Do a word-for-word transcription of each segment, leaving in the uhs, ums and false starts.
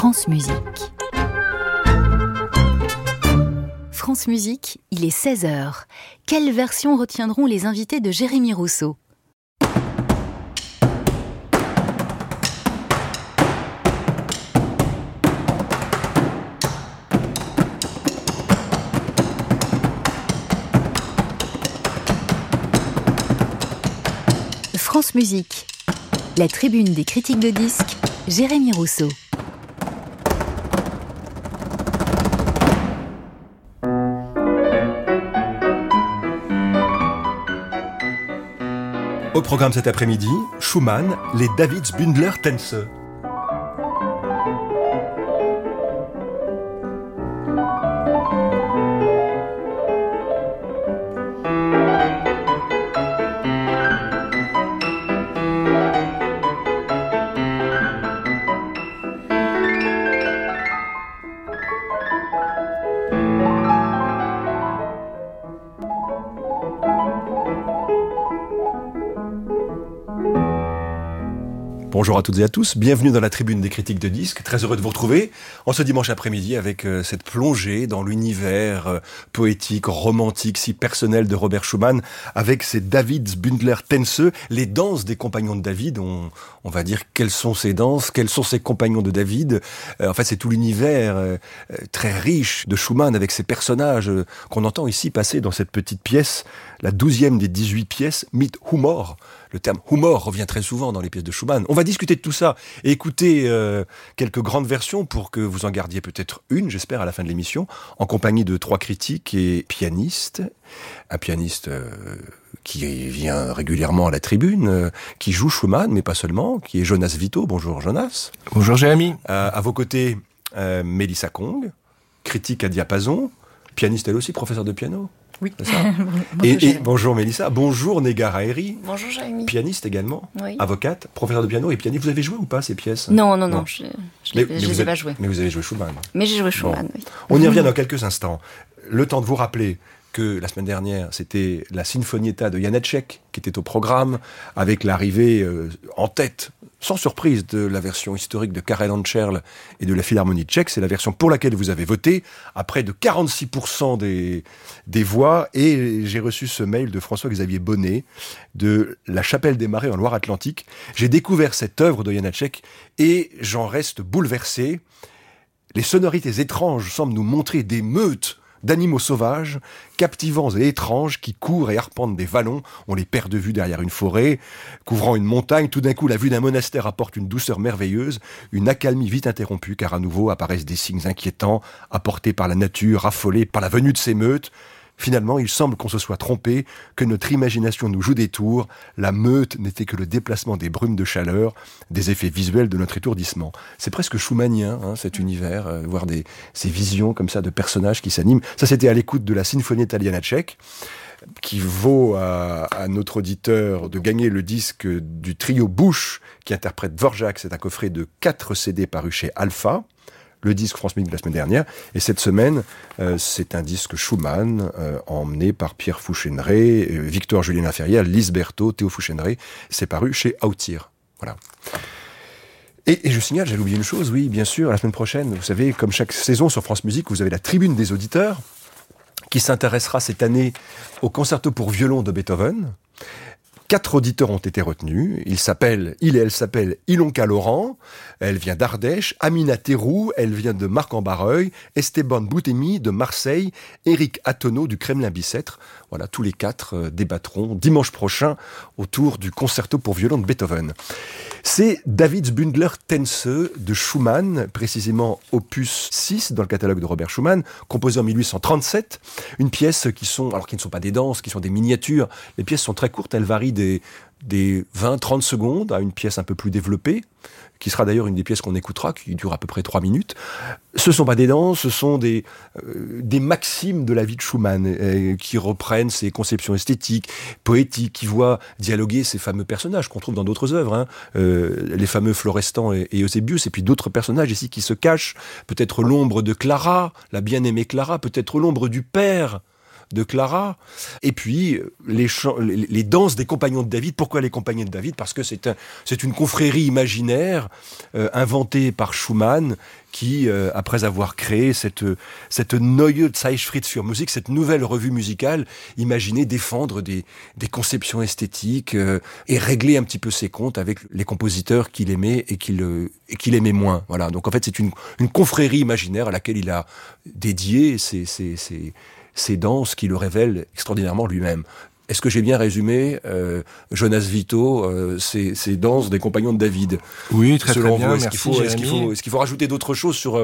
France Musique. France Musique, il est seize heures. Quelle version retiendront les invités de Jérémy Rousseau ? France Musique, la tribune des critiques de disques, Jérémy Rousseau. Au programme cet après-midi, Schumann, les Davidsbündler Tänze. Bonjour à toutes et à tous, bienvenue dans la tribune des critiques de disques, très heureux de vous retrouver en ce dimanche après-midi avec euh, cette plongée dans l'univers euh, poétique, romantique, si personnel de Robert Schumann, avec ces Davidsbündler Tänze, les danses des compagnons de David. On, on va dire quelles sont ces danses, quels sont ces compagnons de David. Euh, en fait, c'est tout l'univers euh, très riche de Schumann avec ces personnages euh, qu'on entend ici passer dans cette petite pièce, la douzième des dix-huit pièces, Mit Humor. Le terme humour revient très souvent dans les pièces de Schumann. On va discuter de tout ça et écouter euh, quelques grandes versions pour que vous en gardiez peut-être une, j'espère, à la fin de l'émission, en compagnie de trois critiques et pianistes. Un pianiste euh, qui vient régulièrement à la tribune, euh, qui joue Schumann, mais pas seulement, qui est Jonas Vito. Bonjour Jonas. Bonjour Jérémy. Euh, à vos côtés, euh, Mélissa Kong, critique à diapason, pianiste elle aussi, professeur de piano. Oui. C'est ça. bonjour, et, et bonjour Mélissa. Bonjour Negar Haeri. Bonjour Jérémy. Pianiste également. Oui. Avocate, professeur de piano et pianiste. Vous avez joué ou pas ces pièces ? Non, non, non. non. Je ne les ai pas jouées. Mais vous avez joué Schumann. Mais j'ai joué Schumann, bon. Oui. On y revient dans quelques instants. Le temps de vous rappeler que la semaine dernière, c'était la Sinfonietta de Janáček qui était au programme, avec l'arrivée euh, en tête, sans surprise, de la version historique de Karel Ančerl et de la Philharmonie tchèque. C'est la version pour laquelle vous avez voté, à près de quarante-six pour cent des, des voix. Et j'ai reçu ce mail de François-Xavier Bonnet, de la Chapelle des Marais en Loire-Atlantique. J'ai découvert cette œuvre de Janáček et j'en reste bouleversé. Les sonorités étranges semblent nous montrer des meutes d'animaux sauvages, captivants et étranges, qui courent et arpentent des vallons. On les perd de vue derrière une forêt, couvrant une montagne. Tout d'un coup, la vue d'un monastère apporte une douceur merveilleuse, une accalmie vite interrompue, car à nouveau apparaissent des signes inquiétants, apportés par la nature, affolée par la venue de ces meutes. Finalement, il semble qu'on se soit trompé, que notre imagination nous joue des tours. La meute n'était que le déplacement des brumes de chaleur, des effets visuels de notre étourdissement. C'est presque schumannien, hein, cet univers, euh, voir des, ces visions comme ça de personnages qui s'animent. Ça, c'était à l'écoute de la Sinfonietta de Janáček, qui vaut à, à notre auditeur de gagner le disque du trio Bush, qui interprète Dvorak. C'est un coffret de quatre C D paru chez Alpha. Le disque France Musique de la semaine dernière, et cette semaine, euh, c'est un disque Schumann, euh, emmené par Pierre Fouchéneret, euh, Victor Julien Laferrière, Lise Berthaud, Théo Fouchéneret. C'est paru chez Autir. Voilà. Et, et je signale, j'allais oublier une chose, oui, bien sûr, la semaine prochaine, vous savez, comme chaque saison sur France Musique, vous avez la tribune des auditeurs, qui s'intéressera cette année au concerto pour violon de Beethoven. Quatre auditeurs ont été retenus. Il s'appelle, il et elle s'appellent Ilonka Laurent. Elle vient d'Ardèche. Amina Terrou, elle vient de Marc-en-Barreuil. Esteban Boutemi de Marseille. Éric Attonneau du Kremlin-Bicêtre. Voilà, tous les quatre euh, débattront dimanche prochain autour du concerto pour violon de Beethoven. C'est Davidsbündler Tänze de Schumann, précisément opus six dans le catalogue de Robert Schumann, composé en mille huit cent trente-sept. Une pièce qui sont, alors qui ne sont pas des danses, qui sont des miniatures. Les pièces sont très courtes, elles varient des, des vingt à trente secondes à une pièce un peu plus développée, qui sera d'ailleurs une des pièces qu'on écoutera, qui dure à peu près trois minutes. Ce ne sont pas des danses, ce sont des, euh, des maximes de la vie de Schumann, euh, qui reprennent ses conceptions esthétiques, poétiques, qui voient dialoguer ces fameux personnages qu'on trouve dans d'autres œuvres, hein, euh, les fameux Florestan et, et Eusébius, et puis d'autres personnages ici qui se cachent, peut-être l'ombre de Clara, la bien-aimée Clara, peut-être l'ombre du père de Clara. Et puis, les, chants, les, les danses des compagnons de David. Pourquoi les compagnons de David ? Parce que c'est, un, c'est une confrérie imaginaire euh, inventée par Schumann, qui, euh, après avoir créé cette, cette Neue Zeitschrift für Musik, cette nouvelle revue musicale, imaginait défendre des, des conceptions esthétiques euh, et régler un petit peu ses comptes avec les compositeurs qu'il aimait et qu'il, euh, et qu'il aimait moins. Voilà. Donc en fait, c'est une, une confrérie imaginaire à laquelle il a dédié ses, ses, ses, ses danses qui le révèlent extraordinairement lui-même. Est-ce que j'ai bien résumé, euh, Jonas Vito, euh, ces, ces danses des compagnons de David ? Oui, très Selon très bien, vous, est-ce merci qu'il faut, est-ce Jérémy. qu'il faut, est-ce qu'il faut rajouter d'autres choses sur,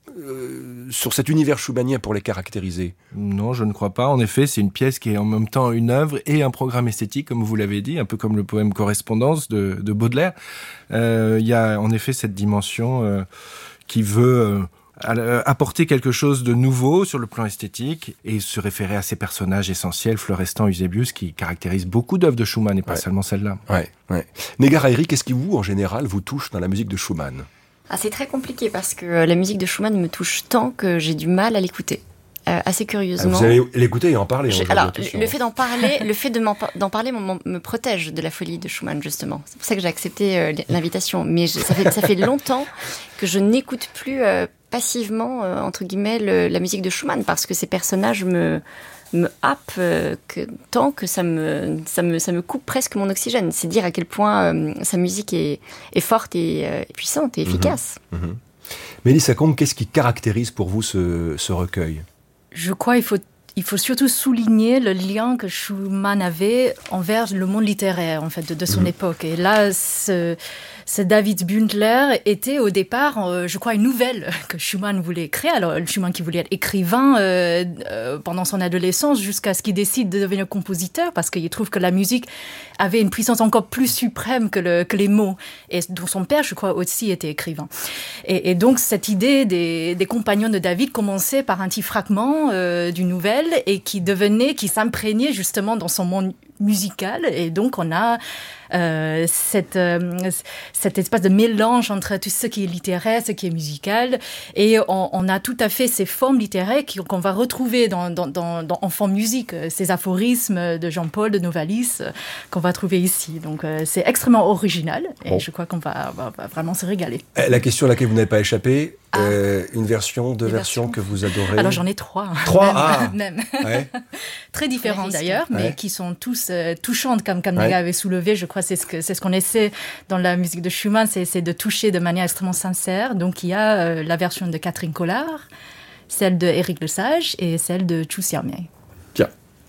euh, sur cet univers schumannien pour les caractériser ? Non, je ne crois pas. En effet, c'est une pièce qui est en même temps une œuvre et un programme esthétique, comme vous l'avez dit, un peu comme le poème Correspondance de, de Baudelaire. Euh, il y a en effet cette dimension euh, qui veut... Euh, apporter quelque chose de nouveau sur le plan esthétique et se référer à ces personnages essentiels, Florestan, Eusebius, qui caractérisent beaucoup d'œuvres de Schumann et pas ouais. seulement celle-là. Ouais, ouais. Negara Eric, qu'est-ce qui vous, en général, vous touche dans la musique de Schumann ? Ah, c'est très compliqué parce que la musique de Schumann me touche tant que j'ai du mal à l'écouter. Euh, assez curieusement. Ah, vous allez l'écouter et en parler. Je, alors, le, le fait d'en parler, le fait de m'en, d'en parler m'en, me protège de la folie de Schumann, justement. C'est pour ça que j'ai accepté euh, l'invitation. Mais je, ça, fait, ça fait longtemps que je n'écoute plus euh, passivement, euh, entre guillemets, le, la musique de Schumann, parce que ces personnages me, me happent euh, que, tant que ça me, ça, me, ça me coupe presque mon oxygène. C'est dire à quel point euh, sa musique est, est forte et, euh, et puissante et efficace. Mmh, mmh. Mélissa Combe, qu'est-ce qui caractérise pour vous ce, ce recueil ? Je crois qu'il faut, il faut surtout souligner le lien que Schumann avait envers le monde littéraire, en fait, de, de son mmh. époque. Et là, ce, ce David Bündler était au départ, euh, je crois, une nouvelle que Schumann voulait créer. Alors, Schumann qui voulait être écrivain euh, euh, pendant son adolescence, jusqu'à ce qu'il décide de devenir compositeur, parce qu'il trouve que la musique avait une puissance encore plus suprême que, le, que les mots. Et dont son père, je crois, aussi était écrivain. Et, et donc, cette idée des, des compagnons de David commençait par un petit fragment euh, d'une nouvelle et qui devenait, qui s'imprégnait justement dans son monde musical. Et donc, on a euh, cette, euh, cette espèce de mélange entre tout ce qui est littéraire, ce qui est musical. Et on, on a tout à fait ces formes littéraires qui, qu'on va retrouver dans, dans, dans, dans Enfants musique, ces aphorismes de Jean-Paul, de Novalis, euh, qu'on va trouver ici. Donc, euh, c'est extrêmement original. Et bon. Je crois qu'on va, va, va vraiment se régaler. La question à laquelle vous n'avez pas échappé, ah. euh, une version, deux versions, versions que vous adorez. Alors, j'en ai trois. Trois, même, ah même. Ouais. Très différentes d'ailleurs, mais ouais. qui sont tous euh, touchantes, comme, comme ouais. Nega avait soulevé. Je crois que c'est ce, que c'est ce qu'on essaie dans la musique de Schumann, c'est, c'est de toucher de manière extrêmement sincère. Donc, il y a euh, la version de Catherine Collard, celle de Éric Lesage et celle de Chu Xiaomian. Bien.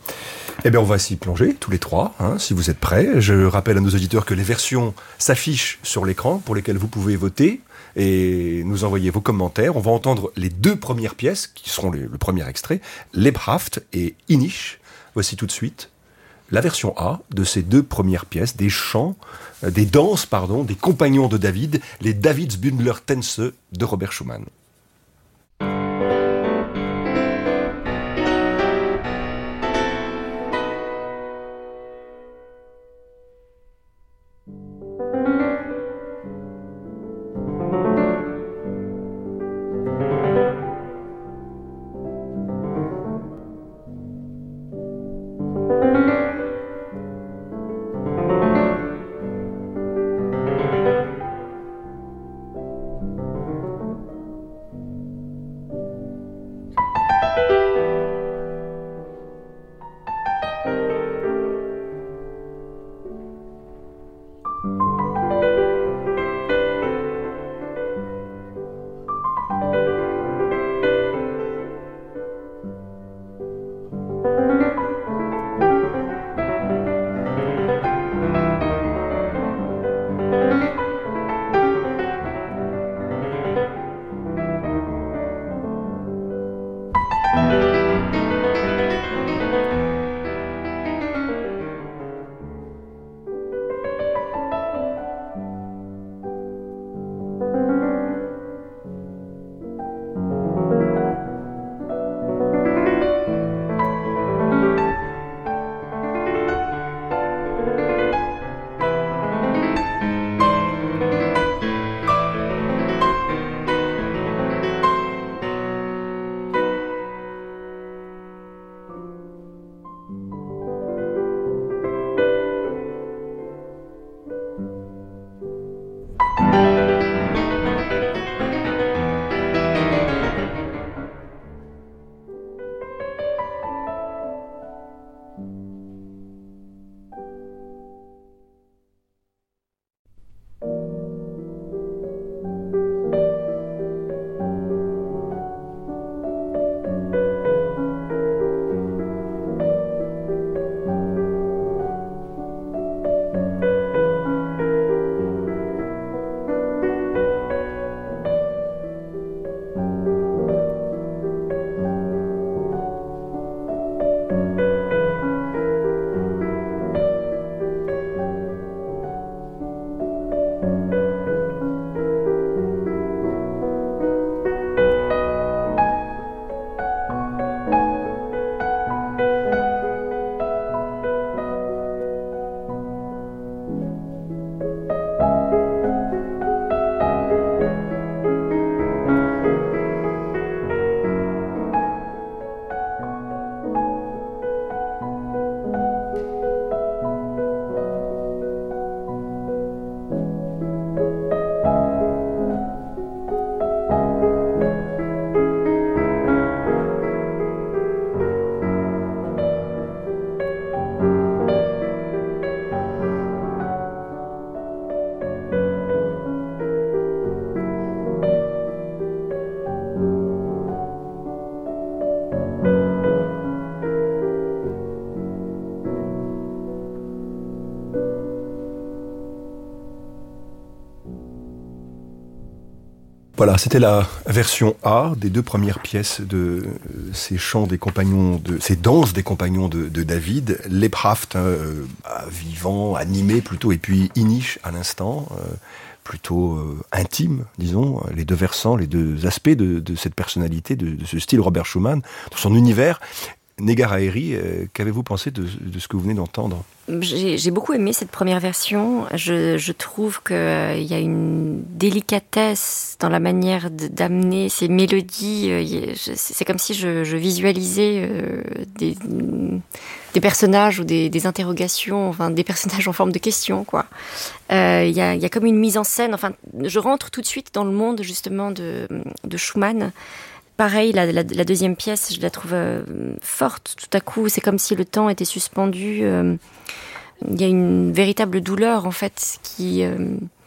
Eh bien, on va s'y plonger, tous les trois, hein, si vous êtes prêts. Je rappelle à nos auditeurs que les versions s'affichent sur l'écran, pour lesquelles vous pouvez voter et nous envoyer vos commentaires. On va entendre les deux premières pièces, qui seront les, le premier extrait, Lebhaft et Inisch. Voici tout de suite la version A de ces deux premières pièces, des chants, euh, des danses, pardon, des compagnons de David, les Davidsbündler Tänze de Robert Schumann. Voilà, c'était la version A des deux premières pièces de ces chants des compagnons, de ces danses des compagnons de, de David, Lebhaft, euh, vivant, animé plutôt, et puis Inish à l'instant, euh, plutôt euh, intime, disons, les deux versants, les deux aspects de, de cette personnalité, de, de ce style Robert Schumann, de son univers. Negar Haeri, euh, qu'avez-vous pensé de, de ce que vous venez d'entendre ? J'ai, j'ai beaucoup aimé cette première version. Je, je trouve qu'il euh, y a une délicatesse dans la manière de, d'amener ces mélodies. Euh, je, c'est comme si je, je visualisais euh, des, des personnages ou des, des interrogations, enfin des personnages en forme de questions, quoi. Euh, il y a, il y a comme une mise en scène. Enfin, je rentre tout de suite dans le monde justement de, de Schumann. Pareil, la, la, la deuxième pièce, je la trouve euh, forte. Tout à coup, c'est comme si le temps était suspendu. Euh, il y a une véritable douleur, en fait, qui, euh,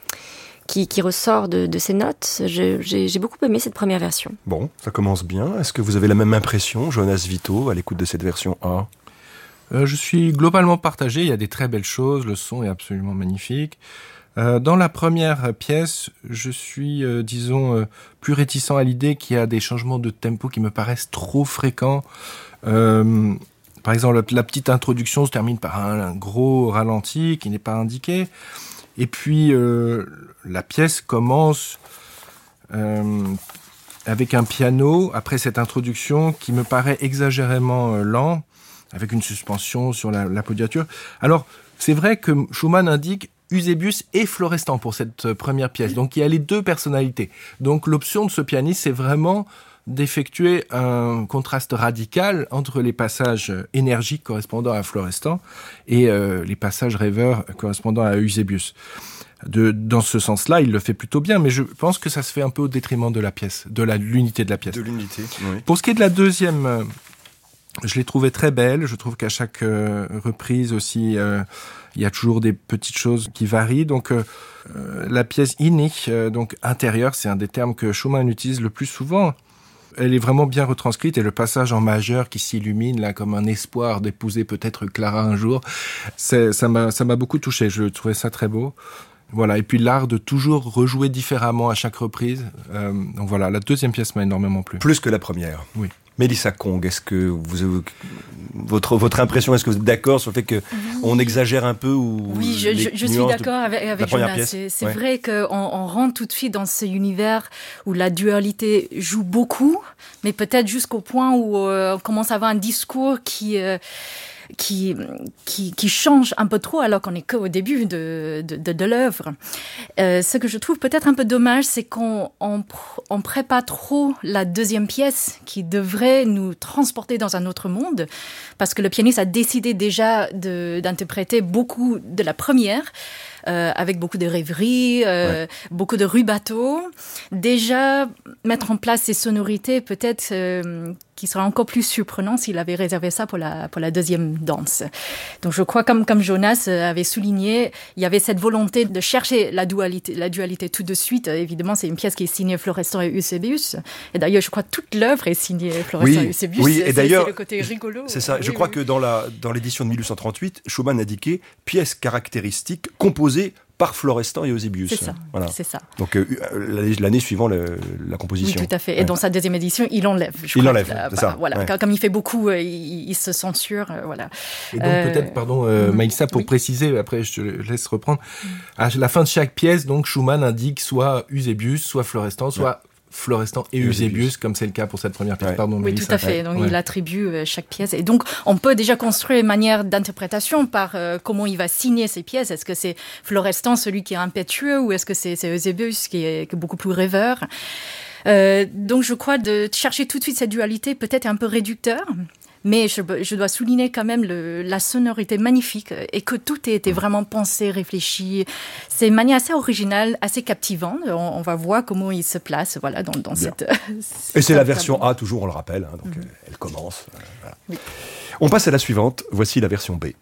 qui, qui ressort de, de ces notes. Je, j'ai, j'ai beaucoup aimé cette première version. Bon, ça commence bien. Est-ce que vous avez la même impression, Jonas Vito, à l'écoute de cette version A ? euh, Je suis globalement partagé. Il y a des très belles choses. Le son est absolument magnifique. Euh, dans la première pièce, je suis, euh, disons, euh, plus réticent à l'idée qu'il y a des changements de tempo qui me paraissent trop fréquents. Euh, par exemple, la, la petite introduction se termine par un, un gros ralenti qui n'est pas indiqué. Et puis, euh, la pièce commence euh, avec un piano, après cette introduction, qui me paraît exagérément euh, lent, avec une suspension sur la, la podiature. Alors, c'est vrai que Schumann indique Eusebius et Florestan pour cette première pièce. Donc il y a les deux personnalités. Donc l'option de ce pianiste, c'est vraiment d'effectuer un contraste radical entre les passages énergiques correspondant à Florestan et euh, les passages rêveurs correspondant à Eusebius. De, dans ce sens-là, il le fait plutôt bien, mais je pense que ça se fait un peu au détriment de la pièce, de la, l'unité de la pièce. De l'unité, oui. Pour ce qui est de la deuxième, euh, je l'ai trouvée très belle. Je trouve qu'à chaque euh, reprise aussi, euh, il y a toujours des petites choses qui varient. Donc, euh, euh, la pièce Inish, euh, donc intérieure, c'est un des termes que Schumann utilise le plus souvent. Elle est vraiment bien retranscrite et le passage en majeur qui s'illumine là comme un espoir d'épouser peut-être Clara un jour, c'est, ça m'a, ça m'a beaucoup touché. Je trouvais ça très beau. Voilà. Et puis l'art de toujours rejouer différemment à chaque reprise. Euh, donc voilà, la deuxième pièce m'a énormément plu. Plus que la première. Oui. Mélissa Kong, est-ce que vous, votre, votre impression, est-ce que vous êtes d'accord sur le fait que oui. on exagère un peu ou Oui, je, je, je suis d'accord avec, avec Jonas. C'est, c'est ouais. vrai qu'on on rentre tout de suite dans ce univers où la dualité joue beaucoup, mais peut-être jusqu'au point où euh, on commence à avoir un discours qui... Euh, Qui, qui, qui change un peu trop alors qu'on n'est qu'au début de, de, de, de l'œuvre. Euh, ce que je trouve peut-être un peu dommage, c'est qu'on on, on prépare trop la deuxième pièce qui devrait nous transporter dans un autre monde, parce que le pianiste a décidé déjà de, d'interpréter beaucoup de la première, Euh, avec beaucoup de rêveries, euh, ouais. beaucoup de rubato. Déjà, mettre en place ces sonorités, peut-être, euh, qui sera encore plus surprenant s'il avait réservé ça pour la, pour la deuxième danse. Donc, je crois, comme, comme Jonas avait souligné, il y avait cette volonté de chercher la dualité, la dualité tout de suite. Évidemment, c'est une pièce qui est signée Florestan et Eusebius. Et d'ailleurs, je crois que toute l'œuvre est signée Florestan oui, et Eusebius. Oui, et c'est, d'ailleurs, c'est le côté rigolo. C'est ça. Oui, je crois oui. que dans, la, dans l'édition de dix-huit cent trente-huit, Schumann indiquait pièce caractéristique composée par Florestan et Eusébius. C'est ça, voilà. c'est ça. Donc euh, l'année, l'année suivant le, la composition. Oui, tout à fait. Et ouais. dans sa deuxième édition, il enlève. Je il crois enlève, que, c'est bah, ça. Voilà, ouais. comme il fait beaucoup, euh, il, il se censure, euh, voilà. Et donc Euh, peut-être, pardon, euh, mm, Maïssa, pour oui. préciser, après je te laisse reprendre, à la fin de chaque pièce, donc Schumann indique soit Eusébius, soit Florestan, soit ouais. Florestan et Eusébius, Eusébius, comme c'est le cas pour cette première pièce. Ouais. Pardon, Oui, Mélissa. tout à fait. Donc, ouais. il attribue euh, chaque pièce. Et donc, on peut déjà construire une manière d'interprétation par euh, comment il va signer ces pièces. Est-ce que c'est Florestan, celui qui est impétueux, ou est-ce que c'est, c'est Eusébius qui est, qui est beaucoup plus rêveur? euh, Donc, je crois de chercher tout de suite cette dualité peut-être un peu réducteur. Mais je, je dois souligner quand même le, la sonorité magnifique et que tout a été vraiment pensé, réfléchi. C'est une manière assez originale, assez captivante. On, on va voir comment il se place voilà, dans, dans cette... Et c'est la version A, toujours, on le rappelle. Hein, donc, mm-hmm. euh, elle commence. Euh, voilà. Oui. On passe à la suivante. Voici la version B.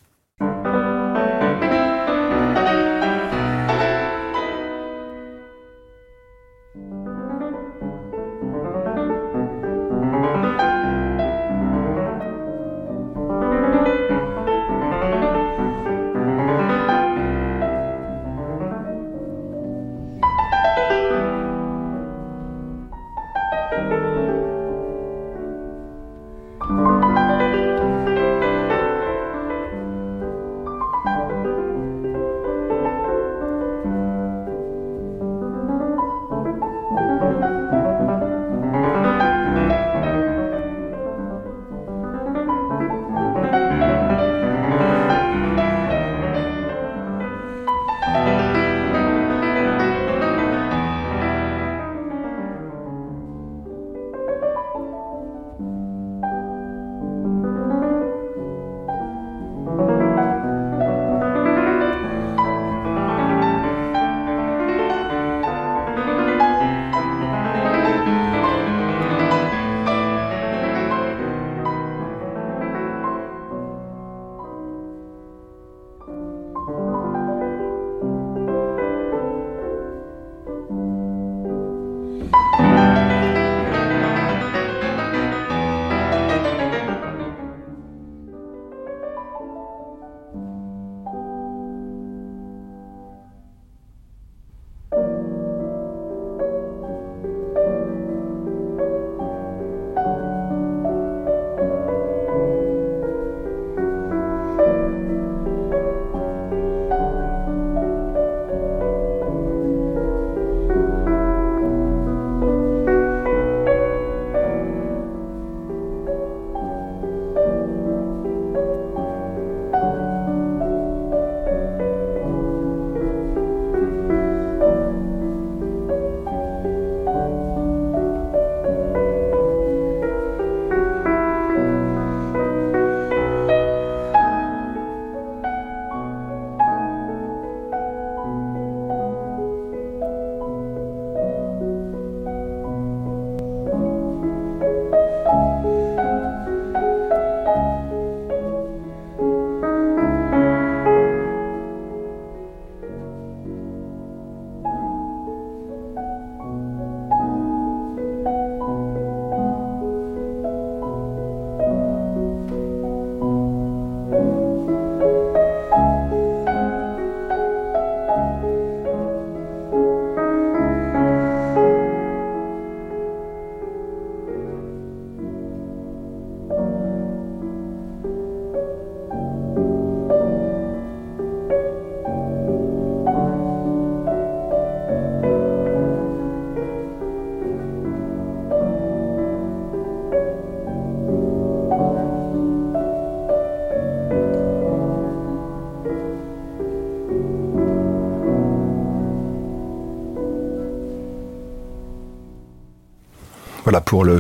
Voilà pour le,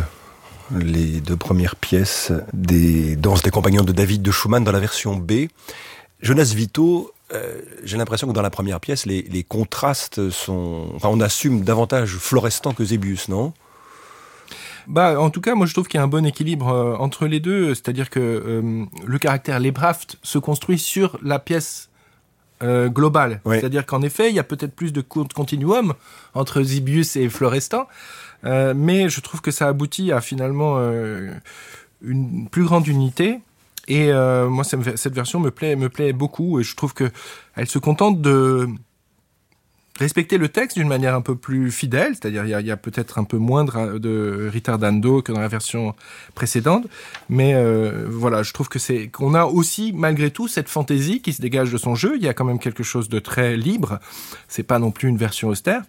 les deux premières pièces des Danses des compagnons de David de Schumann dans la version B. Jonas Vito, euh, j'ai l'impression que dans la première pièce, les, les contrastes sont... Enfin, on assume davantage Florestan que Eusébius, non ? Bah, en tout cas, moi je trouve qu'il y a un bon équilibre euh, entre les deux, c'est-à-dire que euh, le caractère Lebhaft se construit sur la pièce euh, globale, oui. C'est-à-dire qu'en effet, il y a peut-être plus de continuum entre Eusébius et Florestan, euh, mais je trouve que ça aboutit à finalement euh, une plus grande unité. Et euh, moi, ça me, cette version me plaît, me plaît beaucoup, et je trouve que elle se contente de respecter le texte d'une manière un peu plus fidèle, c'est-à-dire il y a, il y a peut-être un peu moins de, de ritardando que dans la version précédente, mais euh, voilà, je trouve que c'est qu'on a aussi malgré tout cette fantaisie qui se dégage de son jeu. Il y a quand même quelque chose de très libre. C'est pas non plus une version austère,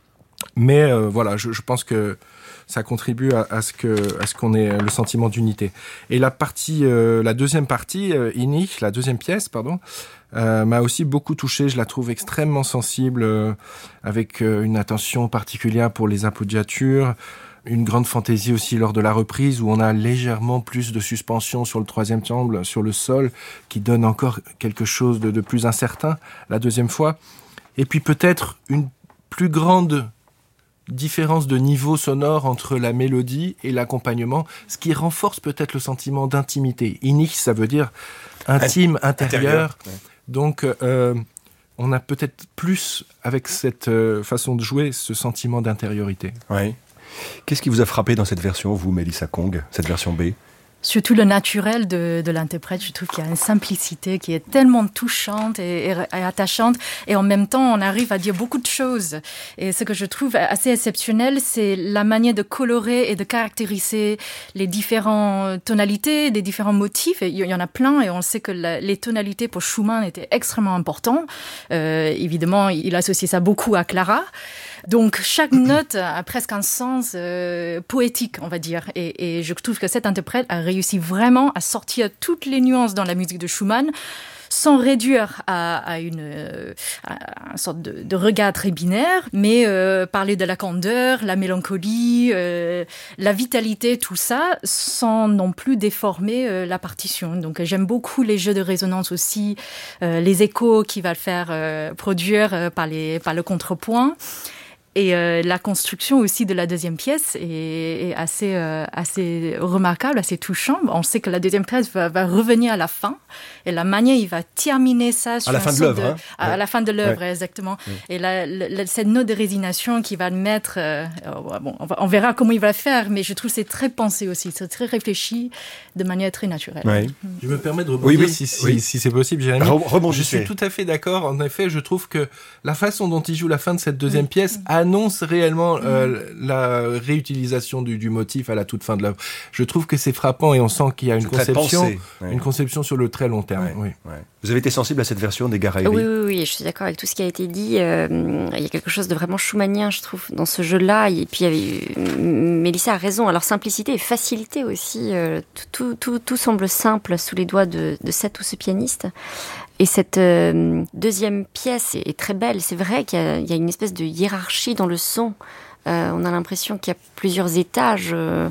mais euh, voilà, je, je pense que ça contribue à, à ce que à ce qu'on ait le sentiment d'unité. Et la partie, euh, la deuxième partie, euh, Ini, la deuxième pièce, pardon. Euh, m'a aussi beaucoup touché, je la trouve extrêmement sensible, euh, avec euh, une attention particulière pour les appoggiatures, une grande fantaisie aussi lors de la reprise où on a légèrement plus de suspension sur le troisième timbre, sur le sol, qui donne encore quelque chose de, de plus incertain la deuxième fois. Et puis peut-être une plus grande différence de niveau sonore entre la mélodie et l'accompagnement, ce qui renforce peut-être le sentiment d'intimité. Inich, ça veut dire intime, intérieur. intérieur ouais. Donc, euh, on a peut-être plus, avec cette euh, façon de jouer, ce sentiment d'intériorité. Oui. Qu'est-ce qui vous a frappé dans cette version, vous, Mélissa Kong, cette version B ? Surtout le naturel de, de l'interprète, je trouve qu'il y a une simplicité qui est tellement touchante et, et, et attachante, et en même temps on arrive à dire beaucoup de choses. Et ce que je trouve assez exceptionnel, c'est la manière de colorer et de caractériser les différentes tonalités, les différents motifs. Et il y en a plein, et on sait que la, les tonalités pour Schumann étaient extrêmement importantes. Euh, évidemment, il associait ça beaucoup à Clara. Donc, chaque note a presque un sens euh, poétique, on va dire. Et, et je trouve que cet interprète a réussi vraiment à sortir toutes les nuances dans la musique de Schumann, sans réduire à, à une, euh, à une sorte de, de regard très binaire, mais euh, parler de la candeur, la mélancolie, euh, la vitalité, tout ça, sans non plus déformer euh, la partition. Donc j'aime beaucoup les jeux de résonance aussi, euh, les échos qu'il va faire euh, produire euh, par, les, par le contrepoint. Et euh, la construction aussi de la deuxième pièce est, est assez, euh, assez remarquable, assez touchante. On sait que la deuxième pièce va, va revenir à la fin. Et la manière, il va terminer ça sur à la fin de l'œuvre. De, hein. à, ouais. à la fin de l'œuvre, ouais. exactement. Ouais. Et la, la, cette note de résignation qui va le mettre... Euh, bon, on, va, on verra comment il va le faire, mais je trouve que c'est très pensé aussi. C'est très réfléchi de manière très naturelle. Ouais. Mm. Je me permets de rebondir oui, oui, si, si, oui. si c'est possible, Jérémy. Re- je suis tout à fait d'accord. En effet, je trouve que la façon dont il joue la fin de cette deuxième oui. pièce a annonce réellement euh, la réutilisation du, du motif à la toute fin de l'œuvre. Je trouve que c'est frappant et on sent qu'il y a une c'est conception, ouais. une conception sur le très long terme. Ouais, oui. Ouais. Vous avez été sensible à cette version des Garairi ? Oui, oui, oui, je suis d'accord avec tout ce qui a été dit. Euh, il y a quelque chose de vraiment schumannien, je trouve, dans ce jeu-là. Et puis, il y avait... Mélissa a raison. Alors, simplicité et facilité aussi. Euh, tout, tout, tout semble simple sous les doigts de, de Seth ou ce pianiste. Et cette euh, deuxième pièce est, est très belle. C'est vrai qu'il y a, il y a une espèce de hiérarchie dans le son. Euh, on a l'impression qu'il y a plusieurs étages. Euh,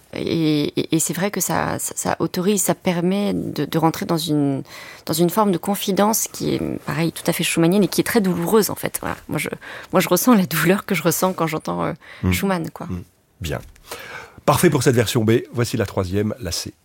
et, et, et c'est vrai que ça, ça, ça autorise, ça permet de, de rentrer dans une, dans une forme de confidence qui est, pareil, tout à fait schumannienne et qui est très douloureuse, en fait. Voilà. Moi, je, moi, je ressens la douleur que je ressens quand j'entends euh, mmh. Schumann, quoi. Mmh. Bien. Parfait pour cette version B. Voici la troisième, la C.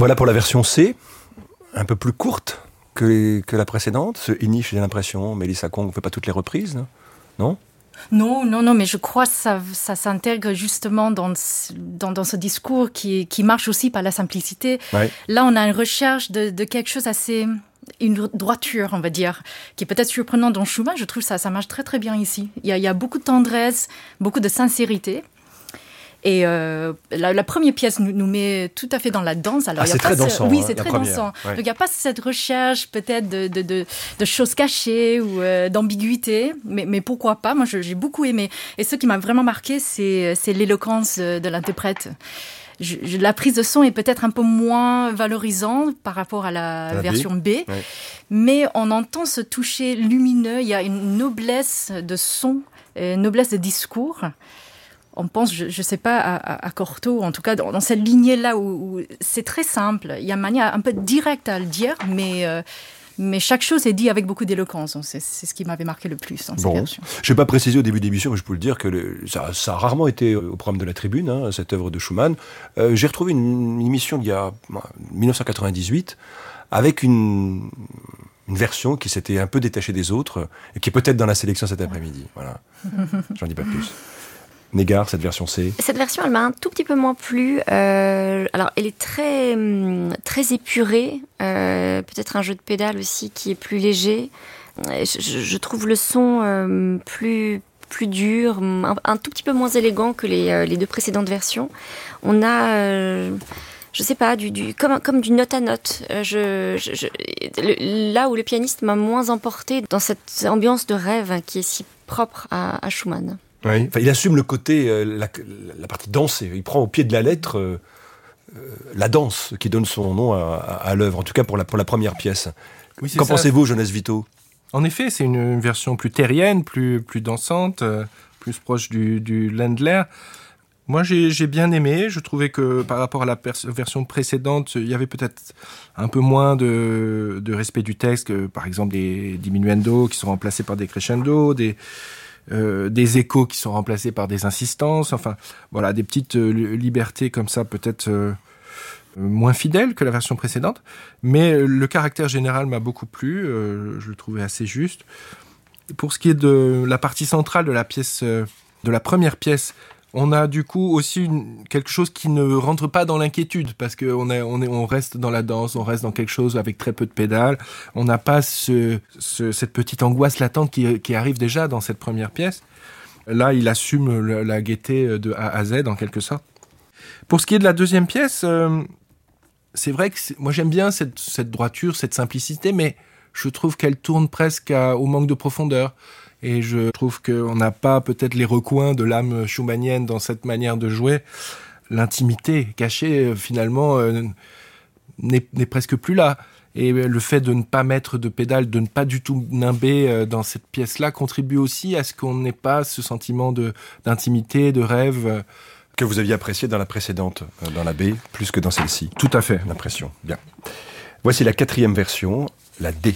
Voilà pour la version C, un peu plus courte que, que la précédente. Ce Inish, j'ai l'impression, Mélissa Kong ne fait pas toutes les reprises, non ? Non, non, non, mais je crois que ça, ça s'intègre justement dans, dans, dans ce discours qui, qui marche aussi par la simplicité. Ouais. Là, on a une recherche de, de quelque chose assez... une droiture, on va dire, qui est peut-être surprenante dans Schumann. Je trouve que ça, ça marche très, très bien ici. Il y a, il y a beaucoup de tendresse, beaucoup de sincérité. Et euh, la, la première pièce nous, nous met tout à fait dans la danse. Alors, ah, il y a c'est pas très ce... dansant. Oui, hein, c'est très première. dansant. Ouais. Donc, il n'y a pas cette recherche peut-être de, de, de, de choses cachées ou euh, d'ambiguïté. Mais, mais pourquoi pas ? Moi, je, j'ai beaucoup aimé. Et ce qui m'a vraiment marqué, c'est, c'est l'éloquence de, de l'interprète. Je, je, la prise de son est peut-être un peu moins valorisante par rapport à la, la version B, B ouais. Mais on entend ce toucher lumineux. Il y a une noblesse de son, une noblesse de discours. On pense, je ne sais pas, à, à Cortot, en tout cas dans, dans cette lignée-là où, où c'est très simple. Il y a une manière un peu directe à le dire, mais, euh, mais chaque chose est dit avec beaucoup d'éloquence. Donc c'est, c'est ce qui m'avait marqué le plus dans cette bon. version. Je n'ai pas précisé au début de l'émission, mais je peux le dire que le, ça, ça a rarement été au programme de la Tribune, hein, cette œuvre de Schumann. Euh, j'ai retrouvé une, une émission d'il y a dix-neuf cent quatre-vingt-dix-huit avec une, une version qui s'était un peu détachée des autres et qui est peut-être dans la sélection cet après-midi. Voilà. J'en dis pas plus. Négar, cette version C. Cette version, elle m'a un tout petit peu moins plu. Euh, alors, elle est très, très épurée. Euh, peut-être un jeu de pédales aussi qui est plus léger. Je, je trouve le son euh, plus, plus dur, un, un tout petit peu moins élégant que les, les deux précédentes versions. On a... Euh, je sais pas, du, du, comme, comme du note à note. Je, je, je, le, là où le pianiste m'a moins emporté dans cette ambiance de rêve qui est si propre à, à Schumann. Oui. Enfin, il assume le côté, euh, la, la partie dansée. Il prend au pied de la lettre euh, euh, la danse qui donne son nom à, à, à l'œuvre, en tout cas pour la, pour la première pièce. Oui, Qu'en ça. pensez-vous, Jonas Vito ? En effet, c'est une version plus terrienne, plus, plus dansante, euh, plus proche du, du Ländler. Moi, j'ai, j'ai bien aimé. Je trouvais que par rapport à la pers- version précédente, il y avait peut-être un peu moins de, de respect du texte, que, par exemple des diminuendo qui sont remplacés par des crescendo, des... Euh, des échos qui sont remplacés par des insistances, enfin voilà, des petites euh, libertés comme ça, peut-être euh, moins fidèles que la version précédente, mais le caractère général m'a beaucoup plu, euh, je le trouvais assez juste. Pour ce qui est de la partie centrale de la pièce, euh, de la première pièce, on a du coup aussi une, quelque chose qui ne rentre pas dans l'inquiétude, parce qu'on est, on est, on reste dans la danse, on reste dans quelque chose avec très peu de pédales. On n'a pas ce, ce, cette petite angoisse latente qui, qui arrive déjà dans cette première pièce. Là, il assume le, la gaieté de A à Z, en quelque sorte. Pour ce qui est de la deuxième pièce, euh, c'est vrai que c'est, moi j'aime bien cette, cette droiture, cette simplicité, mais je trouve qu'elle tourne presque à, au manque de profondeur. Et je trouve qu'on n'a pas peut-être les recoins de l'âme schumannienne dans cette manière de jouer. L'intimité cachée, finalement, euh, n'est, n'est presque plus là. Et le fait de ne pas mettre de pédale, de ne pas du tout nimber euh, dans cette pièce-là, contribue aussi à ce qu'on n'ait pas ce sentiment de, d'intimité, de rêve. Euh, que vous aviez apprécié dans la précédente, dans la B, plus que dans celle-ci. Tout à fait. L'impression. Bien. Voici la quatrième version, la D.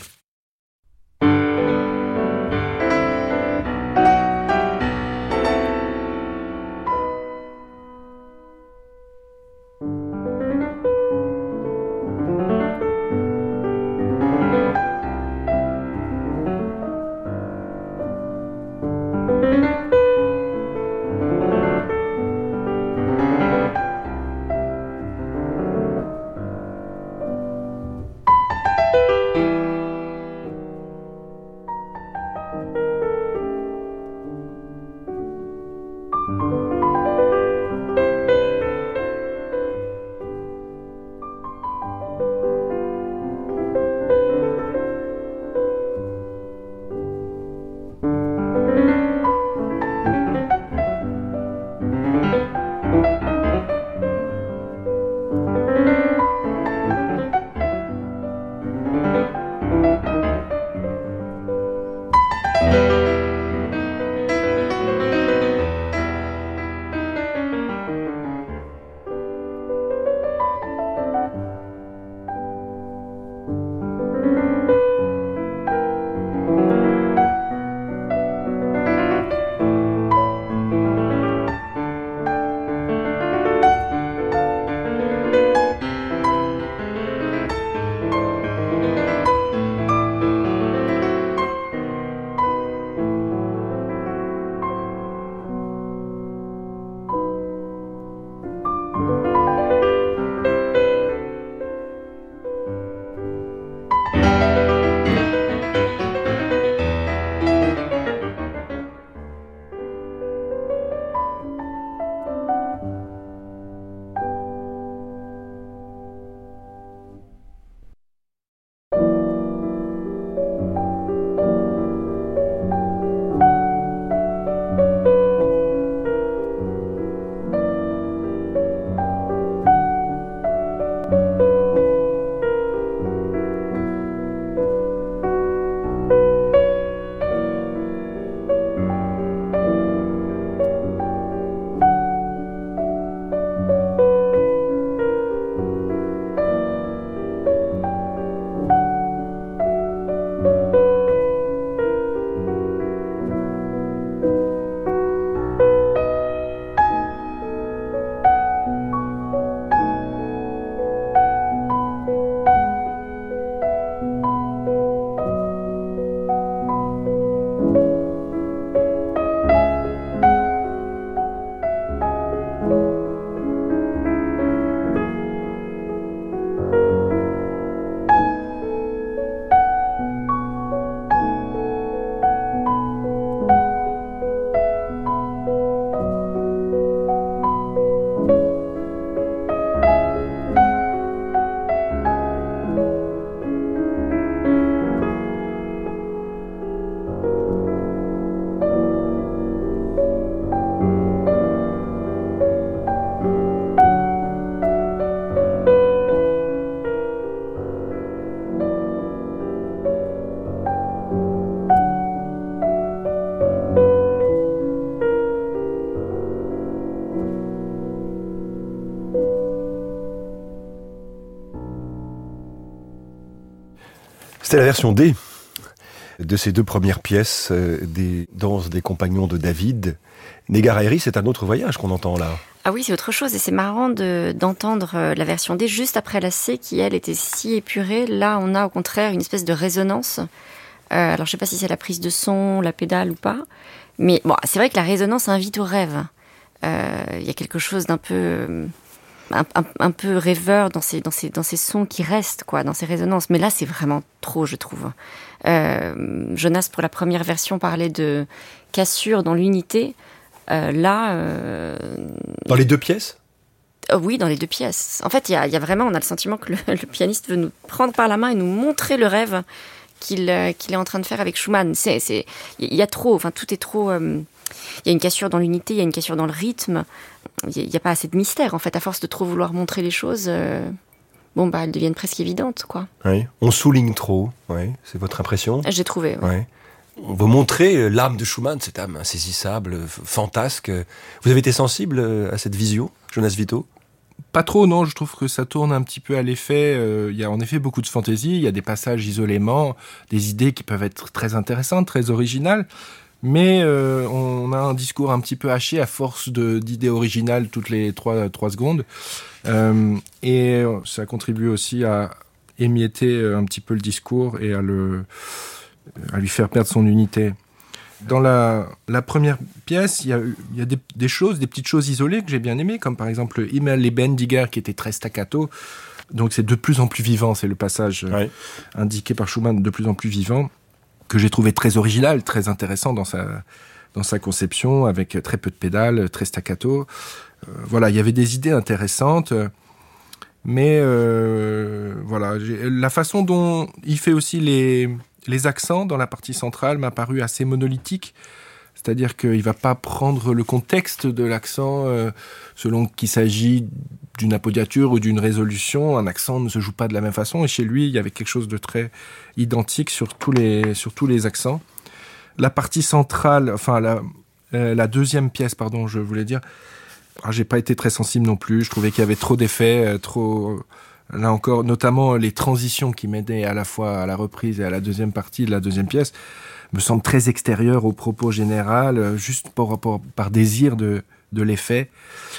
C'était la version D de ces deux premières pièces, euh, des danses des compagnons de David. Negareiri, c'est un autre voyage qu'on entend là. Ah oui, c'est autre chose. Et c'est marrant de, d'entendre la version D juste après la C qui, elle, était si épurée. Là, on a au contraire une espèce de résonance. Euh, alors, je ne sais pas si c'est la prise de son, la pédale ou pas. Mais bon, c'est vrai que la résonance invite au rêve. Il euh, y a quelque chose d'un peu... Un, un, un peu rêveur dans ces, dans, ces, dans ces sons qui restent, quoi, dans ces résonances. Mais là, c'est vraiment trop, je trouve. Euh, Jonas, pour la première version, parlait de cassure dans l'unité. Euh, là... Euh... Dans les deux pièces ? euh, Oui, dans les deux pièces. En fait, il y a, y a vraiment... On a le sentiment que le, le pianiste veut nous prendre par la main et nous montrer le rêve qu'il, euh, qu'il est en train de faire avec Schumann. C'est, c'est, il y a trop... Enfin, tout est trop... Euh... Il y a une cassure dans l'unité, il y a une cassure dans le rythme. Il n'y a pas assez de mystère, en fait. À force de trop vouloir montrer les choses, euh, bon, bah, elles deviennent presque évidentes, quoi. Oui. On souligne trop, oui. C'est votre impression ? J'ai trouvé, oui. Ouais. On veut montrer l'âme de Schumann, cette âme insaisissable, fantasque. Vous avez été sensible à cette visio, Jonas Vito ? Pas trop, non. Je trouve que ça tourne un petit peu à l'effet. Euh, il y a en effet beaucoup de fantaisie. Il y a des passages isolément, des idées qui peuvent être très intéressantes, très originales. Mais euh, on a un discours un petit peu haché à force de, d'idées originales toutes les trois, trois secondes. Euh, et ça contribue aussi à émietter un petit peu le discours et à, le, à lui faire perdre son unité. Dans la, la première pièce, il y a, il y a des, des choses, des petites choses isolées que j'ai bien aimées, comme par exemple le Himmel Lebendiger qui était très staccato. Donc c'est de plus en plus vivant, c'est le passage oui. indiqué par Schumann, de plus en plus vivant, que j'ai trouvé très original, très intéressant dans sa, dans sa conception, avec très peu de pédales, très staccato. Euh, voilà, il y avait des idées intéressantes, mais euh, voilà, j'ai, la façon dont il fait aussi les, les accents dans la partie centrale m'a paru assez monolithique. C'est-à-dire qu'il ne va pas prendre le contexte de l'accent euh, selon qu'il s'agit d'une appoggiature ou d'une résolution. Un accent ne se joue pas de la même façon. Et chez lui, il y avait quelque chose de très identique sur tous les, sur tous les accents. La partie centrale, enfin la, euh, la deuxième pièce, pardon, je voulais dire, ah, j'ai pas été très sensible non plus. Je trouvais qu'il y avait trop d'effets, euh, trop... Là encore, notamment les transitions qui m'aidaient à la fois à la reprise et à la deuxième partie de la deuxième pièce, me semblent très extérieures au propos général, juste par, par, par désir de, de l'effet.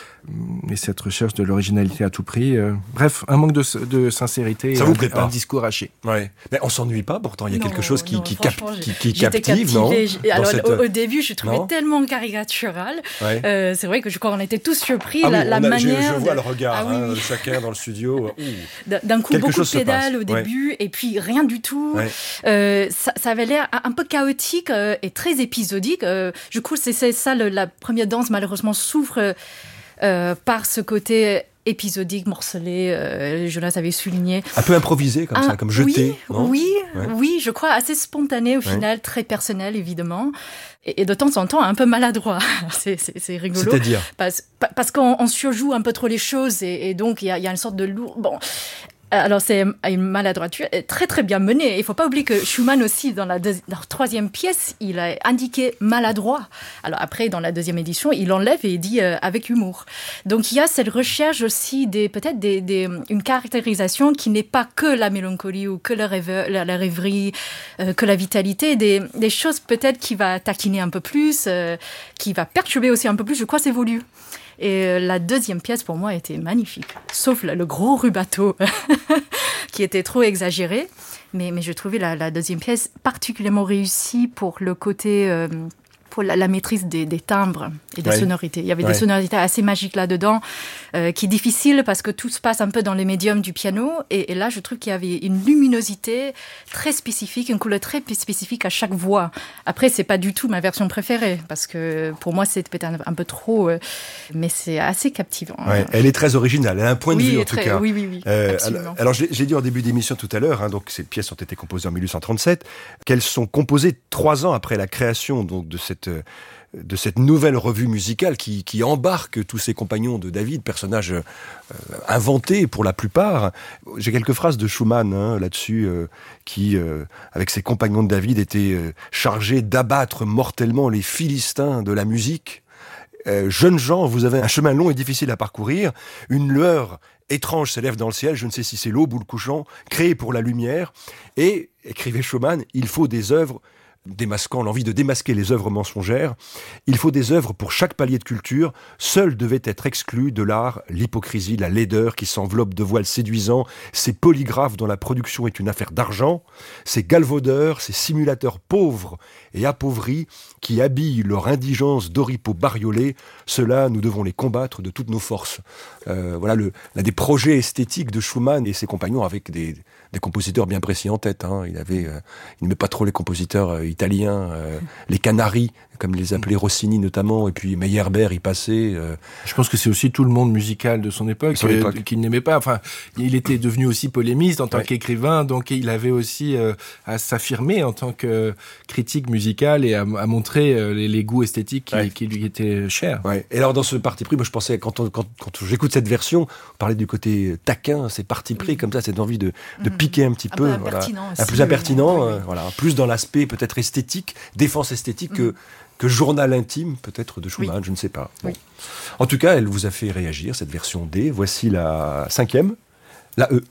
Et cette recherche de l'originalité à tout prix. Euh, bref, un manque de, de sincérité. Ça et vous un, plaît pas ? Un discours haché. Ouais. Mais on s'ennuie pas, pourtant, il y a non, quelque chose qui, non, qui, cap, qui, qui j'étais captive, non Alors, cette... au, au début, je trouvais non tellement caricatural. Ouais. Euh, c'est vrai que je crois qu'on était tous surpris. Ah la, oui, la a, manière. Je, je vois de... le regard, ah, oui, hein, oui. chacun dans le studio. D'un, d'un coup, quelque beaucoup chose de pédales au ouais. début, et puis rien du tout. Ouais. Euh, ça, ça avait l'air un peu chaotique euh, et très épisodique. Euh, je trouve que c'est, c'est ça, le, la première danse, malheureusement, souffre euh, par ce côté épisodique, morcelé, euh, Jonas avait souligné. Un peu improvisé, comme ah, ça, comme jeté. Oui, non oui, ouais. oui, je crois assez spontané au final, ouais. très personnel évidemment, et, et de temps en temps un peu maladroit. c'est, c'est, c'est rigolo. C'est-à-dire parce, parce qu'on on surjoue un peu trop les choses, et, et donc il y a, y a une sorte de lourd... Bon. Alors, c'est une maladroiture très, très bien menée. Il ne faut pas oublier que Schumann aussi, dans la, deuxi- dans la troisième pièce, il a indiqué maladroit. Alors après, dans la deuxième édition, il enlève et il dit euh, avec humour. Donc, il y a cette recherche aussi, des, peut-être des, des, une caractérisation qui n'est pas que la mélancolie ou que la, rêve, la, la rêverie, euh, que la vitalité, des, des choses peut-être qui va taquiner un peu plus, euh, qui va perturber aussi un peu plus. Je crois que c'est voulu. Et la deuxième pièce, pour moi, était magnifique. Sauf le, le gros rubato, qui était trop exagéré. Mais, mais je trouvais la, la deuxième pièce particulièrement réussie pour le côté... Euh, pour la, la maîtrise des, des timbres et des ouais. sonorités. Il y avait ouais. des sonorités assez magiques là-dedans, euh, qui est difficile parce que tout se passe un peu dans les médiums du piano. Et, et là, je trouve qu'il y avait une luminosité très spécifique, une couleur très spécifique à chaque voix. Après, c'est pas du tout ma version préférée, parce que pour moi, c'est peut-être un, un peu trop, euh, mais c'est assez captivant. Ouais, elle est très originale, elle a un point de oui, vue en très, tout cas. Oui, oui, oui. Euh, alors, alors j'ai, j'ai dit en début d'émission tout à l'heure, hein, donc ces pièces ont été composées en dix-huit cent trente-sept, qu'elles sont composées trois ans après la création donc, de cette de cette nouvelle revue musicale qui, qui embarque tous ces compagnons de David, personnages euh, inventés pour la plupart. J'ai quelques phrases de Schumann hein, là-dessus, euh, qui, euh, avec ses compagnons de David, étaient euh, chargés d'abattre mortellement les Philistins de la musique. euh, jeunes gens, vous avez un chemin long et difficile à parcourir, une lueur étrange s'élève dans le ciel, je ne sais si c'est l'aube ou le couchant, créé pour la lumière, et, écrivait Schumann, il faut des œuvres démasquant l'envie de démasquer les œuvres mensongères. Il faut des œuvres pour chaque palier de culture. Seul devait être exclu de l'art l'hypocrisie, la laideur qui s'enveloppe de voiles séduisants, ces polygraphes dont la production est une affaire d'argent, ces galvaudeurs, ces simulateurs pauvres et appauvris qui habillent leur indigence d'oripeaux bariolés. Ceux-là, nous devons les combattre de toutes nos forces. Euh, voilà le, là, des projets esthétiques de Schumann et ses compagnons avec des, des compositeurs bien précis en tête. Hein. Il avait, euh, il n'aimait pas trop les compositeurs euh, italiens, euh, les Canaries, comme les appelait Rossini notamment, et puis Meyerbeer y passait. Euh... Je pense que c'est aussi tout le monde musical de son époque, son époque. Euh, qu'il n'aimait pas. Enfin, il était devenu aussi polémiste en tant ouais. qu'écrivain, donc il avait aussi euh, à s'affirmer en tant que critique musical et à, à montrer euh, les, les goûts esthétiques qui, ouais. qui lui étaient chers. Ouais. Et alors dans ce parti pris, moi je pensais, quand, on, quand, quand j'écoute cette version, on parlait du côté taquin, c'est parti pris oui. comme ça, cette envie de, de mmh. piquer un petit un peu. peu voilà. impertinent aussi. Un plus impertinent, oui. euh, voilà. Plus dans l'aspect peut-être esthétique, défense esthétique mmh. que que journal intime, peut-être, de Schumann, oui. je ne sais pas. Bon. Oui. En tout cas, elle vous a fait réagir, cette version D. Voici la cinquième, la E.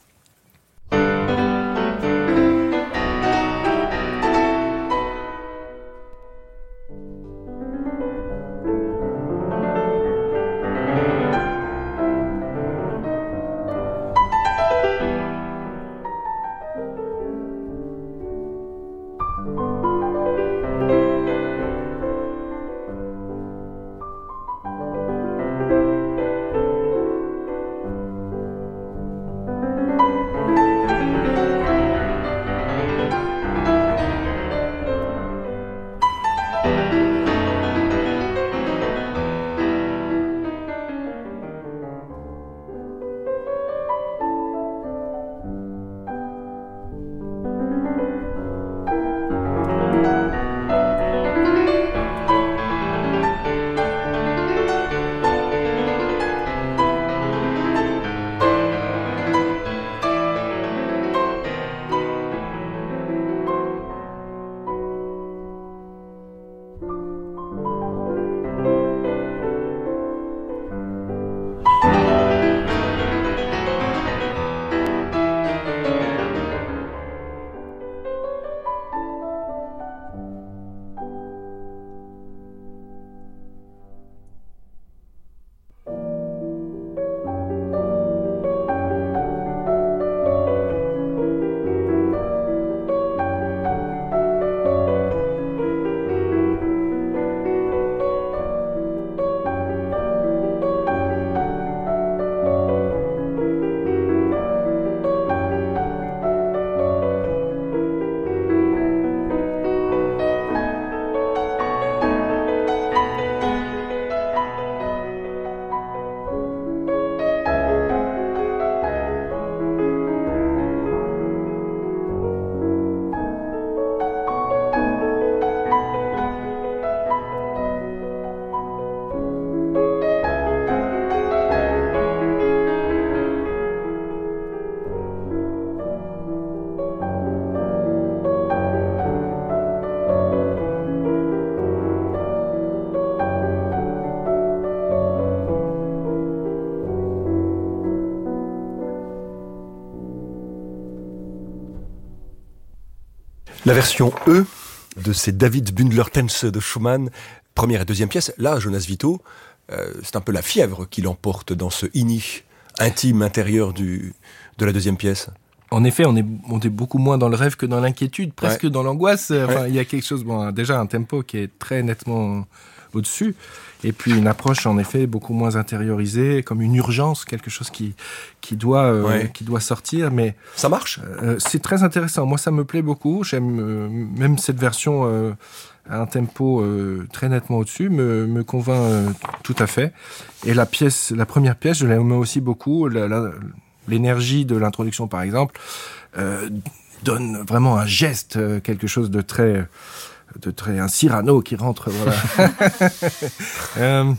La version E de ces David Bündler-Tänze de Schumann, première et deuxième pièce. Là, Jonas Vito, euh, c'est un peu la fièvre qui l'emporte dans ce ini intime intérieur du, de la deuxième pièce. En effet, on est, on est beaucoup moins dans le rêve que dans l'inquiétude, presque ouais. dans l'angoisse. Enfin, ouais. il y a quelque chose, bon, déjà un tempo qui est très nettement au-dessus, et puis une approche en effet beaucoup moins intériorisée, comme une urgence, quelque chose qui qui doit euh, ouais. qui doit sortir. Mais ça marche. Euh, c'est très intéressant. Moi, ça me plaît beaucoup. J'aime euh, même cette version euh, à un tempo euh, très nettement au-dessus, me me convainc euh, tout à fait. Et la pièce, la première pièce, je l'aime aussi beaucoup. La, la, l'énergie de l'introduction, par exemple, euh, donne vraiment un geste, euh, quelque chose de très, de très, un Cyrano qui rentre, voilà. euh,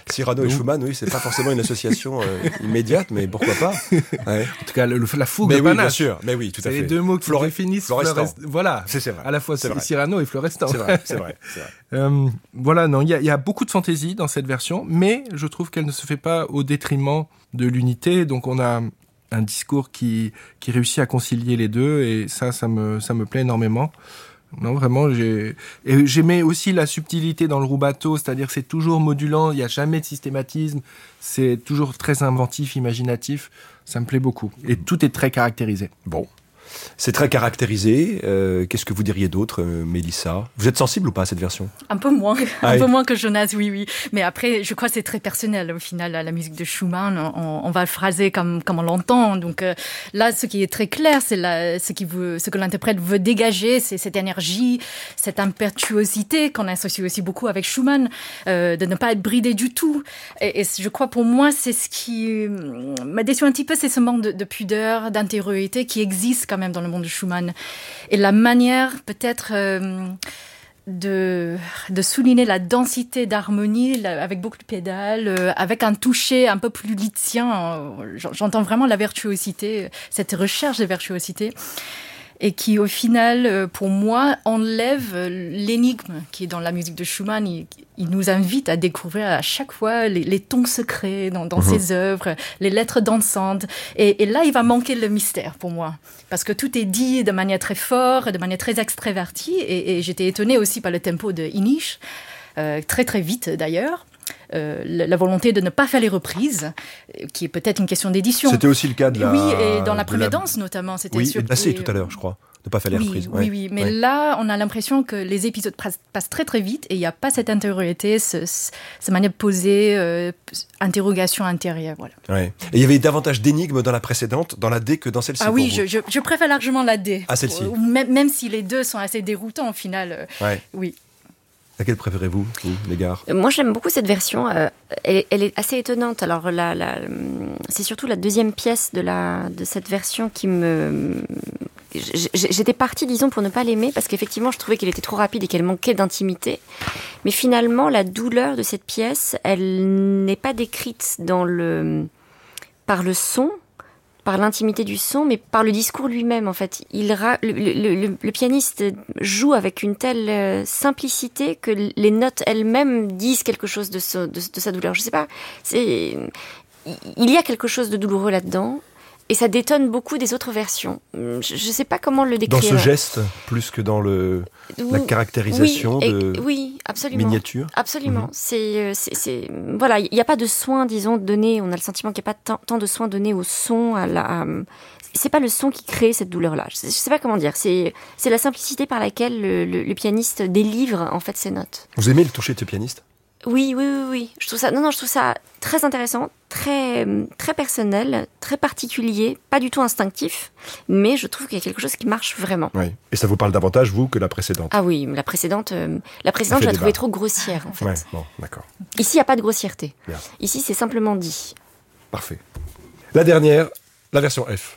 Cyrano et Schumann, oui, c'est pas forcément une association euh, immédiate, mais pourquoi pas. Ouais. En tout cas, le, la fougue, mais le oui, panache. bien sûr. Mais oui, tout à c'est fait. les deux mots qui Flore... définissent Florestan. Florest... Voilà, c'est, c'est vrai. À la fois c'est vrai. Cyrano et Florestan. C'est vrai, c'est vrai. C'est vrai. euh, voilà, non, il y, y a beaucoup de fantaisie dans cette version, mais je trouve qu'elle ne se fait pas au détriment de l'unité. Donc on a un discours qui, qui réussit à concilier les deux, et ça, ça me, ça me plaît énormément. Non, vraiment, j'ai... Et j'aimais aussi la subtilité dans le rubato, c'est-à-dire que c'est toujours modulant, il n'y a jamais de systématisme, c'est toujours très inventif, imaginatif, ça me plaît beaucoup. Et tout est très caractérisé. Bon. C'est très caractérisé. Euh, qu'est-ce que vous diriez d'autre, euh, Mélissa ? Vous êtes sensible ou pas à cette version ? Un peu moins, ah, un oui. peu moins que Jonas, oui, oui. Mais après, je crois que c'est très personnel. Au final, la musique de Schumann, on, on va le phraser comme, comme on l'entend. Donc euh, là, ce qui est très clair, c'est la, ce, qui veut, ce que l'interprète veut dégager, c'est cette énergie, cette impétuosité qu'on associe aussi beaucoup avec Schumann, euh, de ne pas être bridé du tout. Et, et je crois, pour moi, c'est ce qui m'a déçu un petit peu, c'est ce manque de, de pudeur, d'intériorité qui existe quand même dans le monde de Schumann. Et la manière, peut-être, euh, de, de souligner la densité d'harmonie la, avec beaucoup de pédales, euh, avec un toucher un peu plus lydien. Euh, j'entends vraiment la virtuosité, cette recherche de virtuosité. Et qui, au final, pour moi, enlève l'énigme qui est dans la musique de Schumann. Il, il nous invite à découvrir à chaque fois les, les tons secrets dans, dans mmh. ses œuvres, les lettres dansantes. Et, et là, il va manquer le mystère pour moi. Parce que tout est dit de manière très forte, de manière très extravertie. Et, et j'étais étonnée aussi par le tempo de Inich, euh, très très vite d'ailleurs. Euh, la, la volonté de ne pas faire les reprises, euh, qui est peut-être une question d'édition. C'était aussi le cas de la... Oui, et dans la première la... danse notamment. C'était oui, sur... et passé tout à l'heure, je crois. Ne pas faire les oui, reprises. Oui, ouais. oui, mais ouais. là, on a l'impression que les épisodes passent très très vite et il n'y a pas cette intériorité, ce, ce, cette manière de poser, euh, interrogation intérieure. Voilà. Ouais. Et il y avait davantage d'énigmes dans la précédente, dans la D, que dans celle-ci. Ah oui, je, je, je préfère largement la D. Ah, celle-ci. Euh, même, même si les deux sont assez déroutants au final. Euh, ouais. Oui. Laquelle préférez-vous, vous, les gars ? Moi, j'aime beaucoup cette version. Euh, elle, elle est assez étonnante. Alors, la, la, c'est surtout la deuxième pièce de, la, de cette version qui me... J'étais partie, disons, pour ne pas l'aimer, parce qu'effectivement, je trouvais qu'elle était trop rapide et qu'elle manquait d'intimité. Mais finalement, la douleur de cette pièce, elle n'est pas décrite dans le... par le son, par l'intimité du son, mais par le discours lui-même, en fait. Il ra... le, le, le, le pianiste joue avec une telle simplicité que les notes elles-mêmes disent quelque chose de, ce, de, de sa douleur. Je sais pas, c'est... il y a quelque chose de douloureux là-dedans, et ça détonne beaucoup des autres versions. Je ne sais pas comment le décrire. Dans ce geste, plus que dans le, la caractérisation oui, de et, oui, absolument. miniature. Absolument. Mm-hmm. C'est, c'est, c'est, voilà, il n'y a pas de soin, disons, donné. On a le sentiment qu'il n'y a pas tant, tant de soin donné au son. À la, à, c'est pas le son qui crée cette douleur-là. Je ne sais pas comment dire. C'est, c'est la simplicité par laquelle le, le, le pianiste délivre en fait ses notes. Vous aimez le toucher de ce pianiste ? Oui, oui, oui, oui. Je trouve ça, non, non, je trouve ça très intéressant, très, très personnel, très particulier, pas du tout instinctif, mais je trouve qu'il y a quelque chose qui marche vraiment. Oui. Et ça vous parle davantage, vous, que la précédente ? Ah oui, la précédente, euh, la précédente, je la trouvais trop grossière, en fait. Ouais, bon, d'accord. Ici, il n'y a pas de grossièreté. Bien. Ici, c'est simplement dit. Parfait. La dernière, la version F.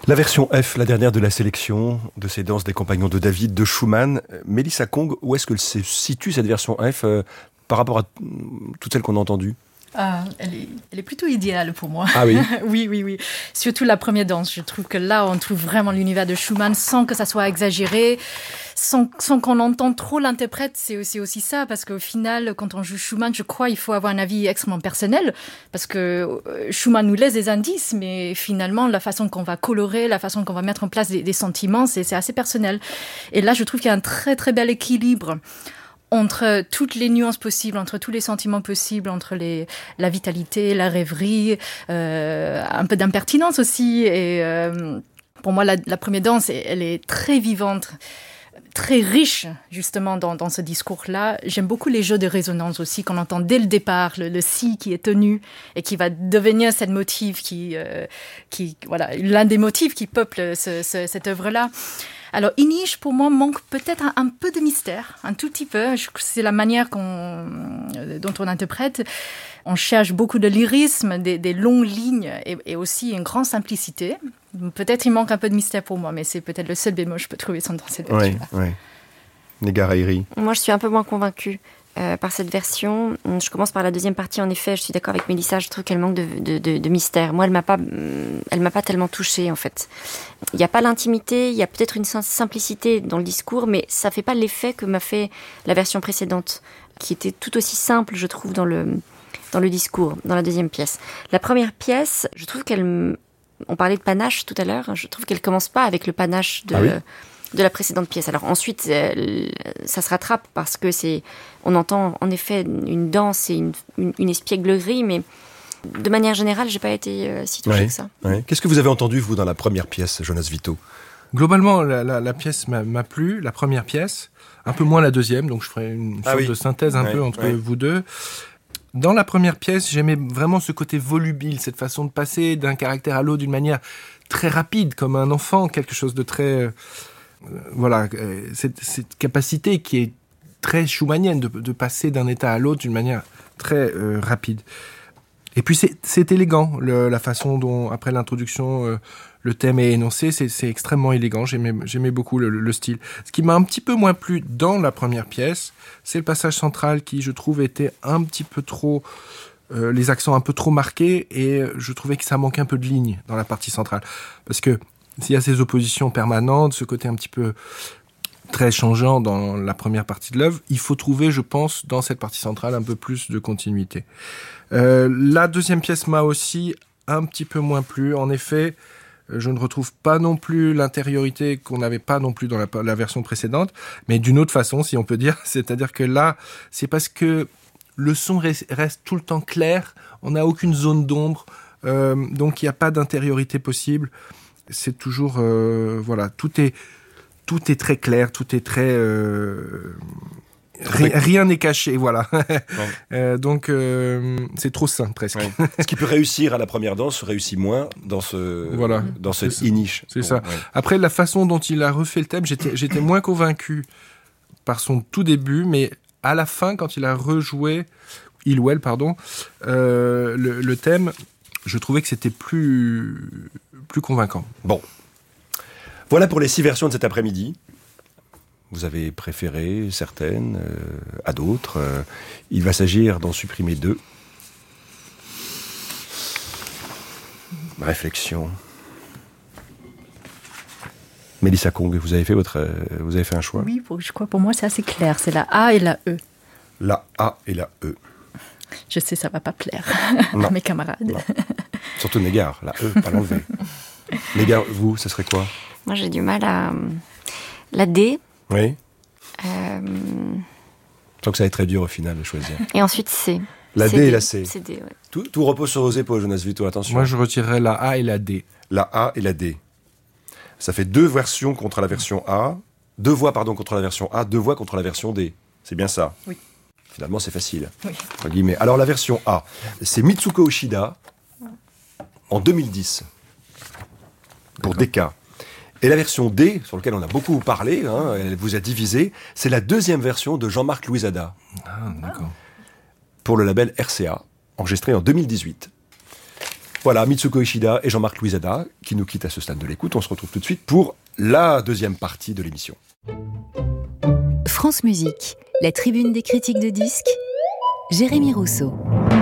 La version F, la dernière de la sélection de ces danses des compagnons de David de Schumann. Mélissa Kong, où est-ce que se situe cette version F euh, par rapport à toutes celles qu'on a entendues? Ah, elle est, elle est plutôt idéale pour moi. Ah oui. Oui, oui, oui. Surtout la première danse. Je trouve que là, on trouve vraiment l'univers de Schumann sans que ça soit exagéré, sans, sans qu'on entende trop l'interprète. C'est aussi, aussi ça, parce qu'au final, quand on joue Schumann, je crois qu'il faut avoir un avis extrêmement personnel, parce que Schumann nous laisse des indices, mais finalement, la façon qu'on va colorer, la façon qu'on va mettre en place des, des sentiments, c'est, c'est assez personnel. Et là, je trouve qu'il y a un très, très bel équilibre entre toutes les nuances possibles, entre tous les sentiments possibles, entre les, la vitalité, la rêverie, euh, un peu d'impertinence aussi. Et euh, pour moi, la, la première danse, elle est très vivante, très riche justement dans, dans ce discours-là. J'aime beaucoup les jeux de résonance aussi, qu'on entend dès le départ, le, le si qui est tenu et qui va devenir cette motif qui, euh, qui voilà, l'un des motifs qui peuple ce, ce, cette œuvre-là. Alors, Inij, pour moi, manque peut-être un, un peu de mystère, un tout petit peu. Je, c'est la manière qu'on, dont on interprète. On cherche beaucoup de lyrisme, des, des longues lignes et, et aussi une grande simplicité. Peut-être il manque un peu de mystère pour moi, mais c'est peut-être le seul bémol que je peux trouver dans cette version-là. Oui, oui. Négareiri. Moi, je suis un peu moins convaincue. Euh, par cette version. Je commence par la deuxième partie. En effet, je suis d'accord avec Mélissa. Je trouve qu'elle manque de, de, de, de mystère. Moi, elle m'a pas, elle m'a pas tellement touchée en fait. Il n'y a pas l'intimité. Il y a peut-être une simplicité dans le discours, mais ça fait pas l'effet que m'a fait la version précédente, qui était tout aussi simple, je trouve, dans le dans le discours, dans la deuxième pièce. La première pièce, je trouve qu'elle, on parlait de panache tout à l'heure. Je trouve qu'elle commence pas avec le panache de. Ah oui de la précédente pièce. Alors ensuite, euh, ça se rattrape parce que c'est, on entend en effet une danse et une, une, une espièglerie, mais de manière générale, j'ai pas été euh, si touchée ouais, que ça. Ouais. Qu'est-ce que vous avez entendu, vous, dans la première pièce, Jonas Vito? Globalement, la, la, la pièce m'a, m'a plu, la première pièce, un peu moins la deuxième, donc je ferai une sorte ah oui. de synthèse un ouais, peu entre ouais. vous deux. Dans la première pièce, j'aimais vraiment ce côté volubile, cette façon de passer d'un caractère à l'autre d'une manière très rapide, comme un enfant, quelque chose de très... Euh, voilà, euh, cette, cette capacité qui est très schumannienne de, de passer d'un état à l'autre d'une manière très euh, rapide. Et puis c'est, c'est élégant, le, la façon dont, après l'introduction, euh, le thème est énoncé, c'est, c'est extrêmement élégant, j'aimais, j'aimais beaucoup le, le style. Ce qui m'a un petit peu moins plu dans la première pièce, c'est le passage central qui, je trouve, était un petit peu trop... Euh, les accents un peu trop marqués, et je trouvais que ça manquait un peu de ligne dans la partie centrale. Parce que s'il y a ces oppositions permanentes, ce côté un petit peu très changeant dans la première partie de l'œuvre, il faut trouver, je pense, dans cette partie centrale, un peu plus de continuité. Euh, la deuxième pièce m'a aussi un petit peu moins plu. En effet, je ne retrouve pas non plus l'intériorité qu'on n'avait pas non plus dans la, la version précédente, mais d'une autre façon, si on peut dire. C'est-à-dire que là, c'est parce que le son reste, reste tout le temps clair, on n'a aucune zone d'ombre, euh, donc il n'y a pas d'intériorité possible. C'est toujours euh, voilà, tout est tout est très clair, tout est très euh, ri, rien n'est caché, voilà. Ouais. euh, donc euh, c'est trop sain presque. Ouais. Ce qui peut réussir à la première danse réussit moins dans ce voilà, dans cette Inij. C'est bon, ça. Ouais. Après la façon dont il a refait le thème, j'étais j'étais moins convaincu par son tout début, mais à la fin quand il a rejoué il ou elle pardon euh, le, le thème, je trouvais que c'était plus plus convaincant. Bon. Voilà pour les six versions de cet après-midi. Vous avez préféré certaines euh, à d'autres. Euh, il va s'agir d'en supprimer deux. Réflexion. Mélissa Kong, vous avez fait votre, euh, vous avez fait un choix? Oui, pour, je crois pour moi c'est assez clair. C'est la A et la E. La A et la E. Je sais, ça va pas plaire à mes camarades. Non. Surtout Négar, la E, pas l'enlever. Négar, vous, ce serait quoi? Moi, j'ai du mal à... La D. Oui. Euh... Je trouve que ça va être très dur au final de choisir. Et ensuite C. La C D D. et la C. C D, ouais. Tout, tout repose sur vos épaules, Jonas Vito, attention. Moi, je retirerais la A et la D. La A et la D. Ça fait deux versions contre la version A. Deux voix, pardon, contre la version A, deux voix contre la version D. C'est bien ça? Oui. Finalement, c'est facile. Oui. Entre guillemets. Alors, la version A, c'est Mitsuko Oshida en deux mille dix pour Decca. Et la version D, sur laquelle on a beaucoup parlé, hein, elle vous a divisé, c'est la deuxième version de Jean-Marc Louisada. Ah, d'accord. Pour le label R C A, enregistré en deux mille dix-huit. Voilà, Mitsuko Ishida et Jean-Marc Louisada qui nous quittent à ce stade de l'écoute. On se retrouve tout de suite pour la deuxième partie de l'émission. France Musique, la tribune des critiques de disques, Jérémy Rousseau.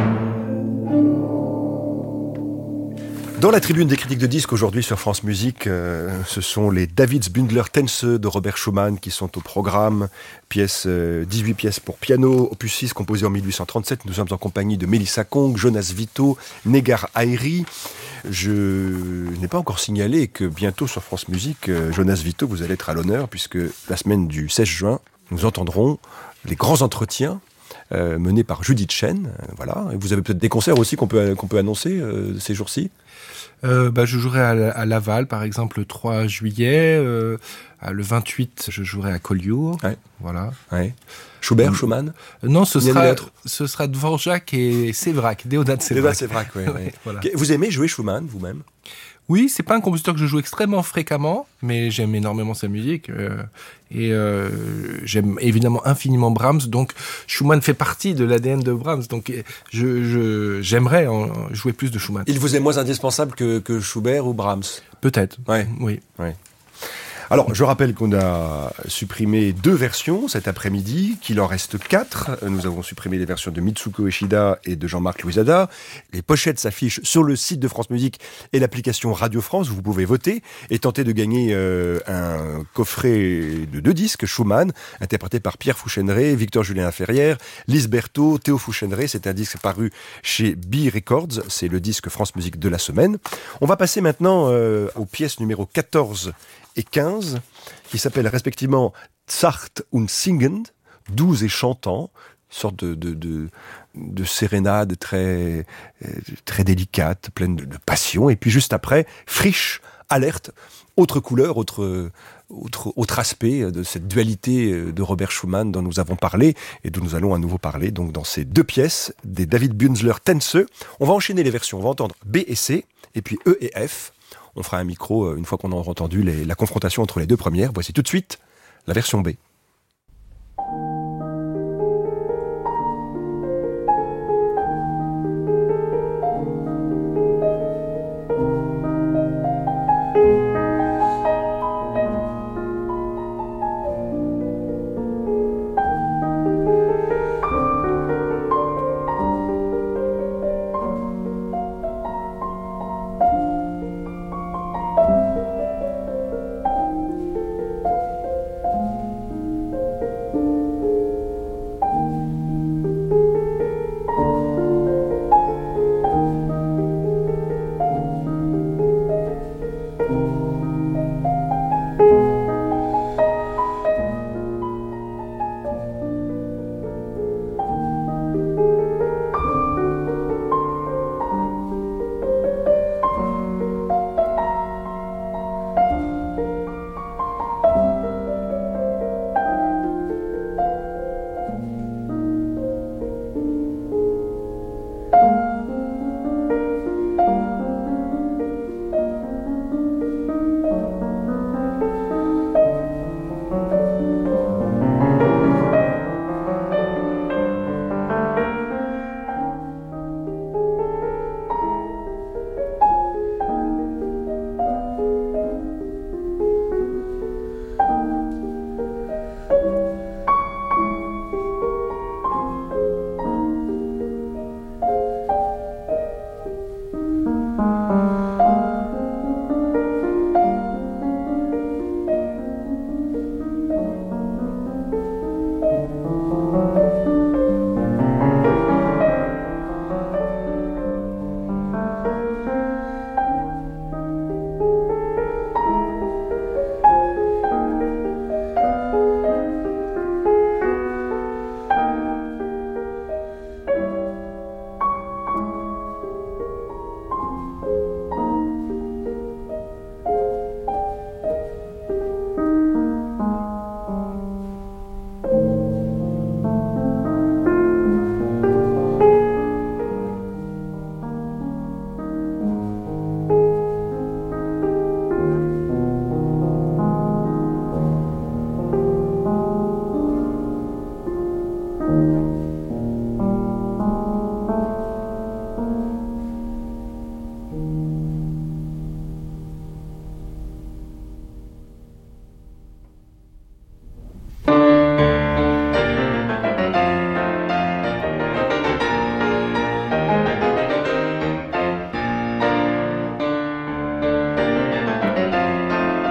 Dans la tribune des critiques de disques aujourd'hui sur France Musique, euh, ce sont les Davidsbündler Tänze de Robert Schumann qui sont au programme. Pièces, euh, dix-huit pièces pour piano, opus six composé en dix-huit cent trente-sept. Nous sommes en compagnie de Melissa Kong, Jonas Vito, Negar Haïry. Je n'ai pas encore signalé que bientôt sur France Musique, euh, Jonas Vito, vous allez être à l'honneur puisque la semaine du seize juin, nous entendrons les grands entretiens euh, menés par Judith Chen. Euh, voilà. Et vous avez peut-être des concerts aussi qu'on peut, qu'on peut annoncer euh, ces jours-ci. Euh, bah, je jouerai à, à Laval, par exemple, le trois juillet. Euh, le vingt-huit, je jouerai à Collioure. Ouais. Voilà. Ouais. Schubert, Schumann. Euh, non, ce sera, ce sera Dvorak et Séverac, Déodat Séverac. Déodat Séverac, oui. Ouais. Voilà. Vous aimez jouer Schumann, vous-même ? Oui, c'est pas un compositeur que je joue extrêmement fréquemment, mais j'aime énormément sa musique. Euh, et euh, j'aime évidemment infiniment Brahms, donc Schumann fait partie de l'A D N de Brahms. Donc je, je, j'aimerais en jouer plus de Schumann. Il vous est moins indispensable que, que Schubert ou Brahms ? Peut-être. Ouais. Oui. Ouais. Alors, je rappelle qu'on a supprimé deux versions cet après-midi, qu'il en reste quatre. Nous avons supprimé les versions de Mitsuko Ishida et de Jean-Marc Louisada. Les pochettes s'affichent sur le site de France Musique et l'application Radio France. Vous pouvez voter et tenter de gagner euh, un coffret de deux disques Schumann, interprété par Pierre Fouchenray, Victor-Julien Ferrière, Lise Berthaud, Théo Fouchenray. C'est un disque paru chez B Records. C'est le disque France Musique de la semaine. On va passer maintenant euh, aux pièces numéro quatorze et quinze, qui s'appellent respectivement Zart und Singend, doux et chantant, une sorte de, de, de, de sérénade très, très délicate, pleine de, de passion. Et puis juste après, Frisch, alerte, autre couleur, autre, autre, autre aspect de cette dualité de Robert Schumann dont nous avons parlé et dont nous allons à nouveau parler donc dans ces deux pièces des Davidsbündler Tänze. On va enchaîner les versions, on va entendre B et C, et puis E et F. On fera un micro une fois qu'on aura entendu les, la confrontation entre les deux premières. Voici tout de suite la version B.